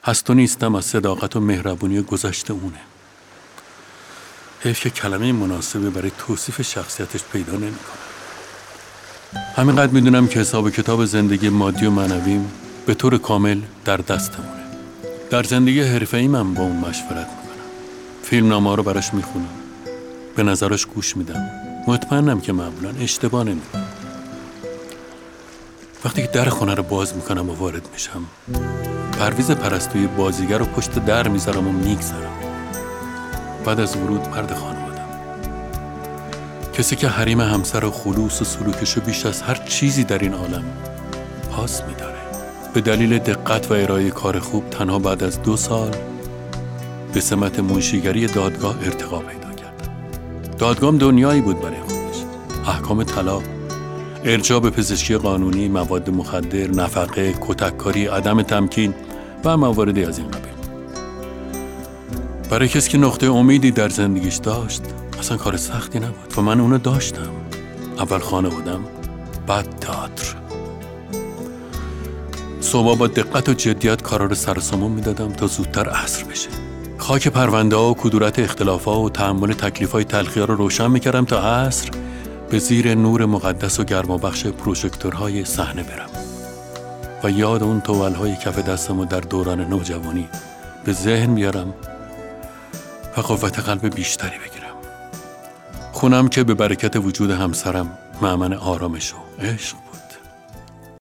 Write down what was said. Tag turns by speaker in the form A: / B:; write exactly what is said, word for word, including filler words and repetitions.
A: هست و نیستم از صداقت و مهربونی گذشته اونه. حیف که کلمه مناسبی برای توصیف شخصیتش پیدا نمی‌کنم. همینقدر میدونم که حساب کتاب زندگی مادی و معنویم به طور کامل در دستمونه. در زندگی حرفه‌ای من با اون مشورت میکنم. فیلمنامه‌ها رو براش میخونم. به نظرش گوش میدم. مطمئنم که معمولا اشتباه نمیکنم. وقتی که در خونه رو باز میکنم و وارد میشم، پرویز پرستوی بازیگر رو پشت در میذارم و میگذرم. بعد از ورود مرد خانوادم، کسی که حریم همسر و خلوص و سلوکشو بیش از هر چیزی در این عالم پاس میداره. به دلیل دقت و ارائه کار خوب تنها بعد از دو سال به سمت منشیگری دادگاه ارتقا پیدا کرد. دادگاه دنیایی بود برای خودش. احکام طلاق، ارجاع به پزشکی قانونی، مواد مخدر، نفقه، کتککاری، عدم تمکین و مواردی از این قبیل. برای کسی که نقطه امیدی در زندگیش داشت اصلا کار سختی نبود و من اونو داشتم. اول خانوادم، بعد تئاتر. صبح با دقت و جدیت کارا رو سر و سامون میدادم تا زودتر عصر بشه. خاک پرونده ها و کدورت اختلاف ها و تحمل تکلیف های تلخی ها رو روشن میکردم تا عصر به زیر نور مقدس و گرمابخش پروژکتورهای صحنه برم و یاد اون تول های کف دستم رو در دوران نوجوانی به ذهن بیارم و قوت قلب بیشتری بگیرم. خونم که به برکت وجود همسرم مأمن آرامش و عشق